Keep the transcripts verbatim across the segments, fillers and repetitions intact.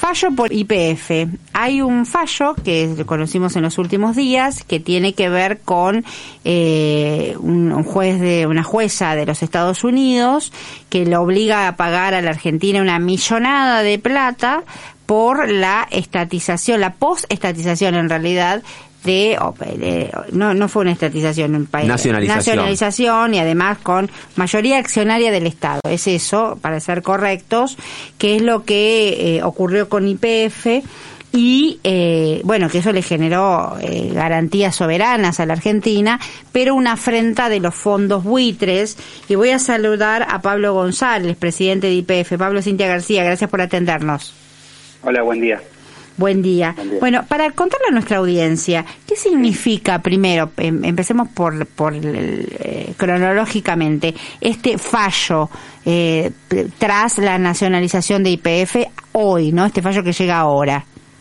fallo por Y P F. Hay un fallo que conocimos en los últimos días que tiene que ver con eh, un, un juez de una jueza de los Estados Unidos que le obliga a pagar a la Argentina una millonada de plata por la estatización, la post-estatización en realidad de, de no no fue una estatización en país, nacionalización. nacionalización y además con mayoría accionaria del Estado. Es eso, para ser correctos, que es lo que eh, ocurrió con Y P F y eh, bueno, que eso le generó eh, garantías soberanas a la Argentina, pero una afrenta de los fondos buitres. Y voy a saludar a Pablo González, presidente de Y P F. Pablo, Cintia García, gracias por atendernos. Hola, buen día. Buen día. Buen día. Bueno, para contarle a nuestra audiencia, ¿qué significa, primero, em, empecemos por, por eh, cronológicamente, este fallo eh, tras la nacionalización de Y P F hoy, ¿no? Este fallo que llega ahora.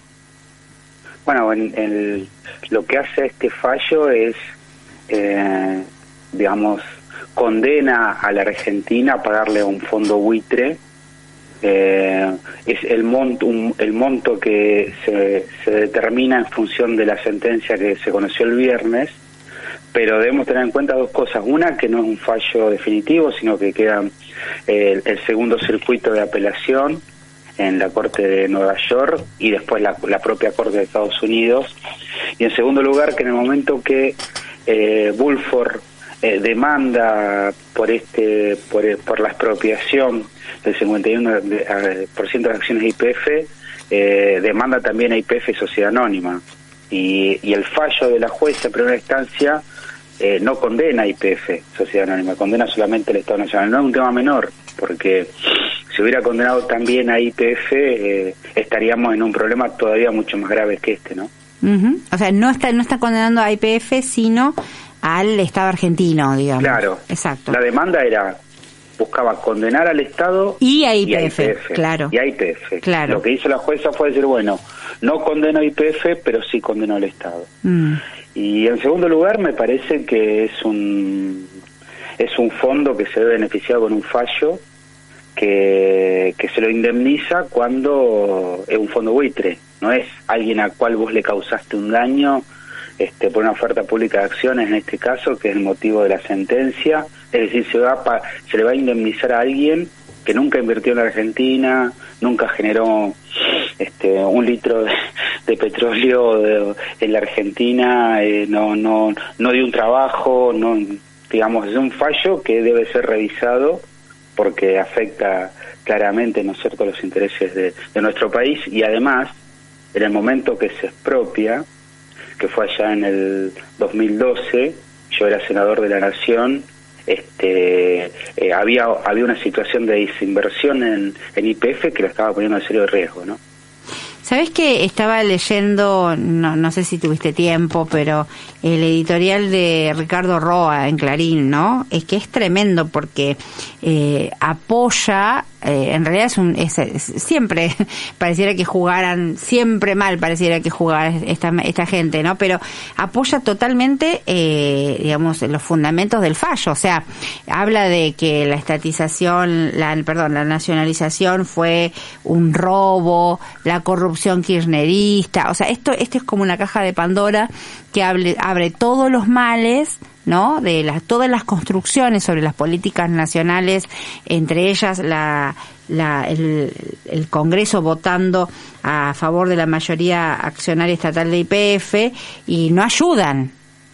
Bueno, en, en, lo que hace este fallo es, eh, digamos, condena a la Argentina a pagarle a un fondo buitre. Eh, es el monto un, el monto que se, se determina en función de la sentencia que se conoció el viernes, pero debemos tener en cuenta dos cosas. Una, que no es un fallo definitivo, sino que queda eh, el, el segundo circuito de apelación en la Corte de Nueva York y después la, la propia Corte de Estados Unidos. Y en segundo lugar, que en el momento que eh, Woolford eh, demanda por este por, por la expropiación del cincuenta y uno por ciento de las acciones de Y P F, eh, demanda también a Y P F Sociedad Anónima. Y, y el fallo de la jueza en primera instancia eh, no condena a Y P F Sociedad Anónima, condena solamente al Estado Nacional. No es un tema menor, porque si hubiera condenado también a Y P F, eh, estaríamos en un problema todavía mucho más grave que este, ¿no? Uh-huh. O sea, no está no está condenando a Y P F, sino al Estado argentino, digamos. Claro. Exacto. La demanda era buscaba condenar al Estado y a Y P F, y a Y P F, claro. Y a Y P F. Claro. Lo que hizo la jueza fue decir, bueno, no condeno a Y P F, pero sí condeno al Estado. Mm. Y en segundo lugar, me parece que es un es un fondo que se ve beneficiado con un fallo que, que se lo indemniza cuando es un fondo buitre, no es alguien al cual vos le causaste un daño este, por una oferta pública de acciones, en este caso, que es el motivo de la sentencia. Es decir, se, va pa, se le va a indemnizar a alguien que nunca invirtió en la Argentina, nunca generó este, un litro de, de petróleo de, en la Argentina, eh, no, no, no dio un trabajo, no, digamos, es un fallo que debe ser revisado porque afecta claramente, ¿no es cierto?, los intereses de, de nuestro país. Y además, en el momento que se expropia, que fue allá en el dos mil doce, yo era senador de la Nación, este eh, había había una situación de desinversión en, en Y P F que lo estaba poniendo en serio riesgo, ¿no? ¿Sabés que estaba leyendo, no, no sé si tuviste tiempo, pero el editorial de Ricardo Roa en Clarín, ¿no? Es que es tremendo porque eh, apoya, eh, en realidad es un es, es, siempre pareciera que jugaran, siempre mal pareciera que jugara esta, esta gente, ¿no? Pero apoya totalmente, eh, digamos, los fundamentos del fallo. O sea, habla de que la estatización, la, perdón, la nacionalización fue un robo, la corrupción kirchnerista, o sea, esto esto es como una caja de Pandora que abre, abre todos los males, ¿no?, de las todas las construcciones sobre las políticas nacionales, entre ellas la la el, el Congreso votando a favor de la mayoría accionaria estatal de Y P F, y no ayudan.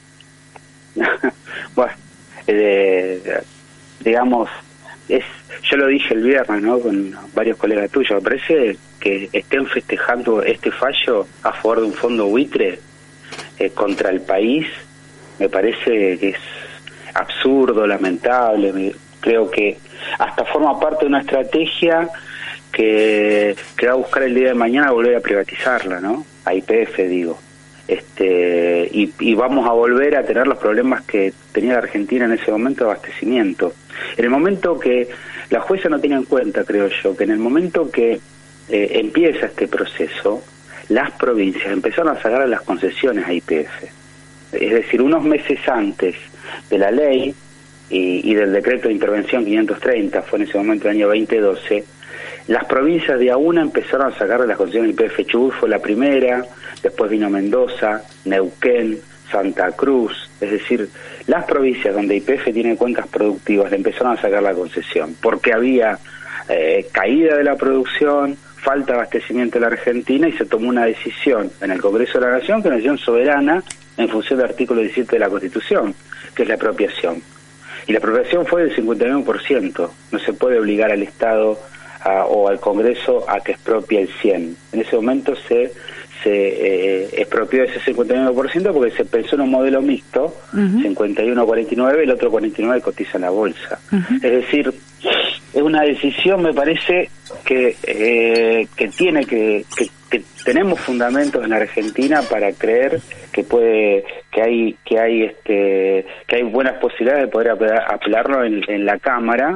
Bueno, eh, digamos, es yo lo dije el viernes, ¿no?, con varios colegas tuyos, me parece que estén festejando este fallo a favor de un fondo buitre eh, contra el país, me parece que es absurdo, lamentable. Me, creo que hasta forma parte de una estrategia que, que va a buscar el día de mañana volver a privatizarla, ¿no? A Y P F, digo. Este y, y vamos a volver a tener los problemas que tenía la Argentina en ese momento de abastecimiento. En el momento que la jueza no tiene en cuenta, creo yo, que en el momento que eh, empieza este proceso, las provincias empezaron a sacar las concesiones a Y P F. Es decir, unos meses antes de la ley y, y del decreto de intervención quinientos treinta, fue en ese momento el año veinte doce, las provincias de a una empezaron a sacar de las concesiones Y P F. Chubut fue la primera, después vino Mendoza, Neuquén, Santa Cruz, es decir, las provincias donde Y P F tiene cuencas productivas le empezaron a sacar la concesión, porque había eh, caída de la producción, falta de abastecimiento de la Argentina, y se tomó una decisión en el Congreso de la Nación, que es una decisión soberana en función del artículo diecisiete de la Constitución, que es la expropiación. Y la expropiación fue del cincuenta y nueve por ciento, no se puede obligar al Estado a, o al Congreso a que expropie el cien por ciento. En ese momento se se eh, expropió ese cincuenta y nueve por ciento porque se pensó en un modelo mixto, uh-huh. cincuenta y uno a cuarenta y nueve, el otro cuarenta y nueve cotiza en la bolsa. Uh-huh. Es decir, es una decisión, me parece, que eh, que tiene que, que, que tenemos fundamentos en la Argentina para creer que puede que hay que hay este que hay buenas posibilidades de poder apelarlo en, en la Cámara,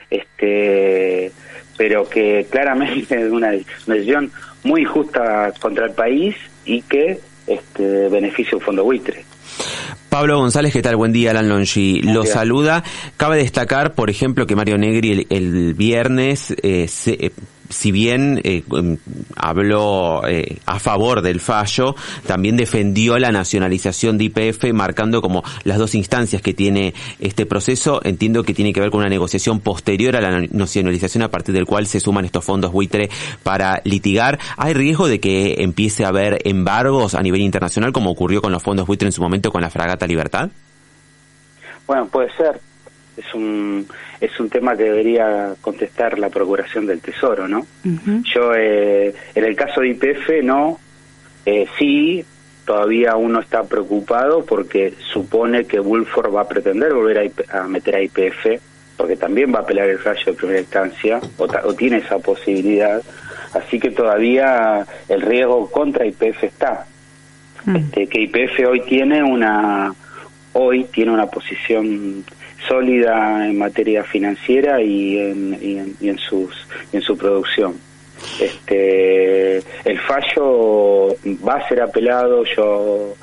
este pero que claramente es una, una decisión muy injusta contra el país y que este, beneficia un fondo buitre. Pablo González, ¿qué tal? Buen día, Alan Longi. Lo día. saluda. Cabe destacar, por ejemplo, que Mario Negri el, el viernes, eh, se, eh, si bien eh, habló eh, a favor del fallo, también defendió la nacionalización de Y P F, marcando como las dos instancias que tiene este proceso. Entiendo que tiene que ver con una negociación posterior a la nacionalización, a partir del cual se suman estos fondos buitre para litigar. ¿Hay riesgo de que empiece a haber embargos a nivel internacional, como ocurrió con los fondos buitre en su momento con la fragata Libertad? Bueno, puede ser. Es un es un tema que debería contestar la Procuración del Tesoro, ¿no? Uh-huh. Yo, eh, en el caso de Y P F, no. Eh, sí, todavía uno está preocupado porque supone que Woolford va a pretender volver a, I P, a meter a Y P F, porque también va a apelar el fallo de primera instancia, o, ta, o tiene esa posibilidad. Así que todavía el riesgo contra Y P F está. Uh-huh. Este, que Y P F hoy tiene una hoy tiene una posición sólida en materia financiera y en, y en, y en sus y en su producción. Este el fallo va a ser apelado. Yo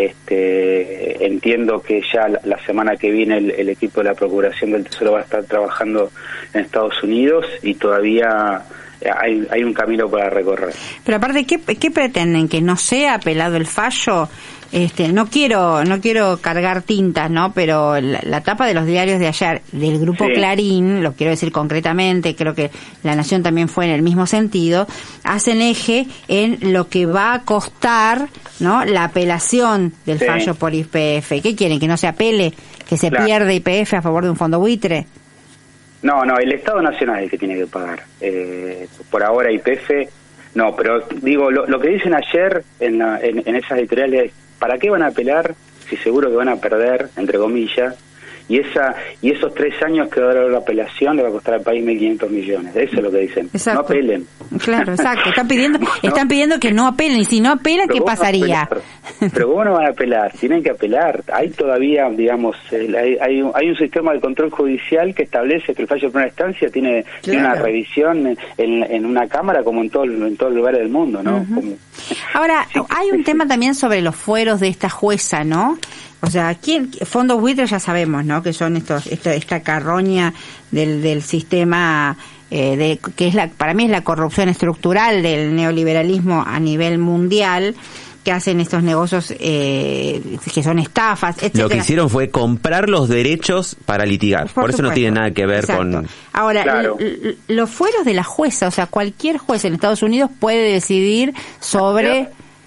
este entiendo que ya la, la semana que viene el, el equipo de la Procuración del Tesoro va a estar trabajando en Estados Unidos y todavía hay, hay un camino para recorrer. Pero aparte, ¿qué, qué pretenden? ¿Que no sea apelado el fallo? Este, no quiero no quiero cargar tintas, ¿no? Pero la, la tapa de los diarios de ayer del grupo sí. Clarín, lo quiero decir concretamente, creo que La Nación también fue en el mismo sentido, hacen eje en lo que va a costar, ¿no? La apelación del sí. fallo por Y P F. ¿Qué quieren? ¿Que no se apele? ¿Que se claro. pierda Y P F a favor de un fondo buitre? No, no, el Estado Nacional es el que tiene que pagar. Eh, por ahora Y P F, no, pero digo, lo, lo que dicen ayer en, la, en, en esas editoriales, ¿para qué van a apelar si seguro que van a perder, entre comillas? Y esa y esos tres años que va a durar la apelación le va a costar al país mil quinientos millones. Eso es lo que dicen. Exacto. No apelen. Claro, exacto. Están pidiendo no, están pidiendo que no apelen. Y si no apelan, ¿qué pasaría? Pero ¿cómo no van a apelar? Tienen que apelar. Hay todavía, digamos, hay, hay, un, hay un sistema de control judicial que establece que el fallo de primera instancia tiene, claro. tiene una revisión en, en una cámara como en todo en todos los lugares del mundo, ¿no? Uh-huh. Como... Ahora, sí, hay un sí, tema sí. también sobre los fueros de esta jueza, ¿no? O sea, ¿quién, fondos buitre ya sabemos, ¿no? Que son estos, esto, esta carroña del, del sistema, eh, de, que es la, para mí es la corrupción estructural del neoliberalismo a nivel mundial, que hacen estos negocios eh, que son estafas, etcétera. Lo que hicieron fue comprar los derechos para litigar. Por, Por eso no tiene nada que ver Exacto. con... Ahora, claro. l- los fueros de la jueza, o sea, cualquier juez en Estados Unidos puede decidir sobre...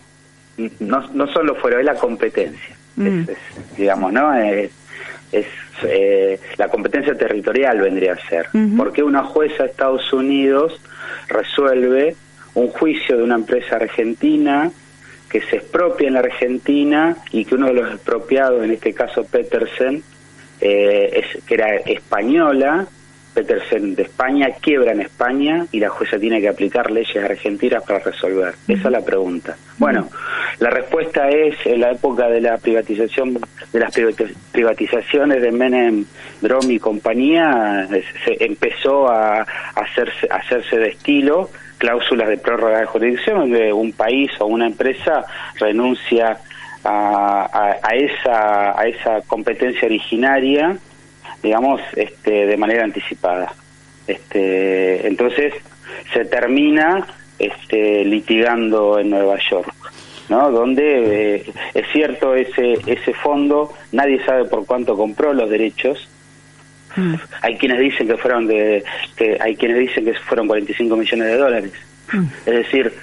No, no solo fuero, es la competencia. Mm. Es, es, digamos, ¿no? Es, es eh, la competencia territorial vendría a ser. Uh-huh. Porque una jueza de Estados Unidos resuelve un juicio de una empresa argentina que se expropia en la Argentina y que uno de los expropiados, en este caso Petersen, eh, es, que era española, Petersen de España, quiebra en España y la jueza tiene que aplicar leyes argentinas para resolver. Uh-huh. Esa es la pregunta. Bueno, la respuesta es, en la época de la privatización, de las privatizaciones de Menem, Brom y compañía, se empezó a hacerse, a hacerse de estilo cláusulas de prórroga de jurisdicción, donde un país o una empresa renuncia a, a, a esa a esa competencia originaria, digamos, este, de manera anticipada. Este, entonces, se termina este, litigando en Nueva York, ¿no? Donde eh, es cierto, ese ese fondo nadie sabe por cuánto compró los derechos. Mm. Hay quienes dicen que fueron de que hay quienes dicen que fueron cuarenta y cinco millones de dólares. Mm. Es decir,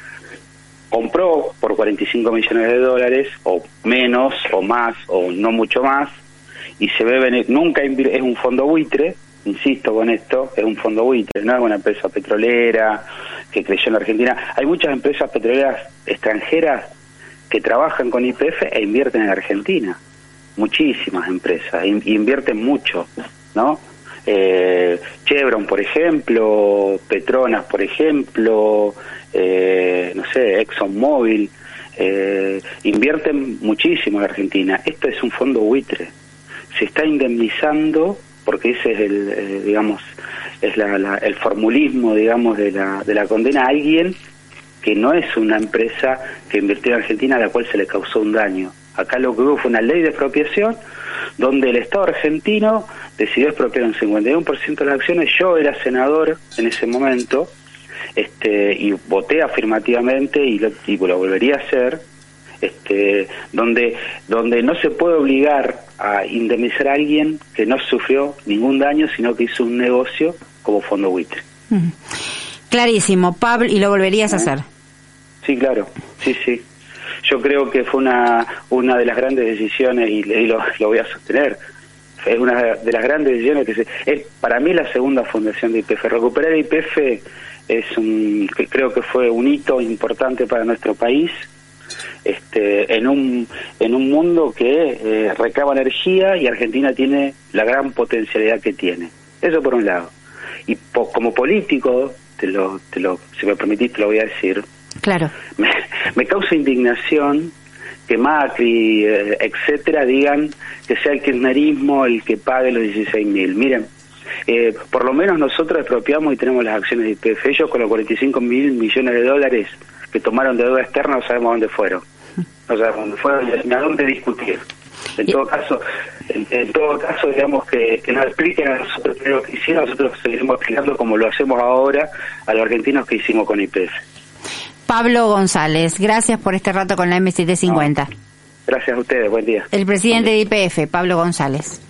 compró por cuarenta y cinco millones de dólares, o menos, o más, o no mucho más, y se ve, nunca invir- es un fondo buitre, insisto con esto, es un fondo buitre, no es una empresa petrolera que creyó en la Argentina. Hay muchas empresas petroleras extranjeras que trabajan con Y P F e invierten en Argentina, muchísimas empresas, in- invierten mucho, ¿no? Eh, Chevron, por ejemplo, Petronas, por ejemplo, eh, no sé, ExxonMobil, eh, invierten muchísimo en Argentina. Esto es un fondo buitre, se está indemnizando, porque ese es el, eh, digamos, es la, la, el formulismo, digamos, de la, de la condena a alguien que no es una empresa que invirtió en Argentina a la cual se le causó un daño. Acá lo que hubo fue una ley de expropiación donde el Estado argentino decidió expropiar un cincuenta y uno por ciento de las acciones. Yo era senador en ese momento, este, y voté afirmativamente y lo, y lo volvería a hacer, este, donde donde no se puede obligar a indemnizar a alguien que no sufrió ningún daño, sino que hizo un negocio como fondo buitre. Mm. Clarísimo, Pablo, ¿y lo volverías ¿Eh? a hacer? Sí, claro, sí, sí. Yo creo que fue una una de las grandes decisiones, y, y lo, lo voy a sostener, es una de las grandes decisiones que se, es para mí la segunda fundación de Y P F. Recuperar Y P F es un, creo que fue un hito importante para nuestro país, este, en un en un mundo que eh, recaba energía, y Argentina tiene la gran potencialidad que tiene. Eso por un lado. Y po, como político, te lo, te lo, si me permitís, te lo voy a decir. Claro. Me, me causa indignación que Macri, eh, etcétera, digan que sea el kirchnerismo el que pague los dieciséis mil. Miren, eh, por lo menos nosotros expropiamos y tenemos las acciones de Y P F. Ellos con los cuarenta y cinco mil millones de dólares que tomaron de deuda externa no sabemos dónde fueron. No sabemos dónde fueron ni a dónde discutir. En todo caso, en, en todo caso, digamos que, que nos expliquen a nosotros lo que hicieron, nosotros seguiremos explicando como lo hacemos ahora a los argentinos que hicimos con Y P F. Pablo González, gracias por este rato con la M setecientos cincuenta. No, gracias a ustedes, buen día. El presidente de Y P F, Pablo González.